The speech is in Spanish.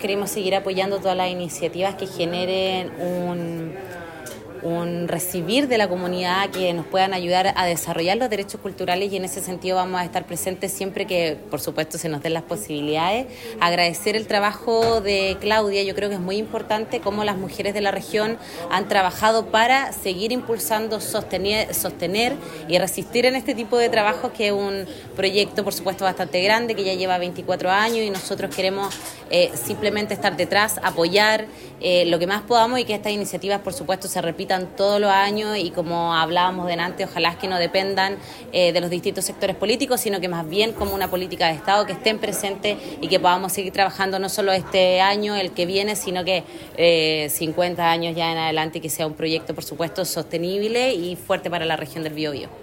queremos seguir apoyando todas las iniciativas que generen un recibir de la comunidad, que nos puedan ayudar a desarrollar los derechos culturales, y en ese sentido vamos a estar presentes siempre que, por supuesto, se nos den las posibilidades. Agradecer el trabajo de Claudia. Yo creo que es muy importante cómo las mujeres de la región han trabajado para seguir impulsando, sostener y resistir en este tipo de trabajos, que es un proyecto, por supuesto, bastante grande, que ya lleva 24 años, y nosotros queremos simplemente estar detrás, apoyar lo que más podamos, y que estas iniciativas, por supuesto, se repitan todos los años, y como hablábamos delante, ojalá que no dependan de los distintos sectores políticos, sino que más bien como una política de Estado, que estén presentes y que podamos seguir trabajando no solo este año, el que viene, sino que 50 años ya en adelante, y que sea un proyecto, por supuesto, sostenible y fuerte para la región del Biobío.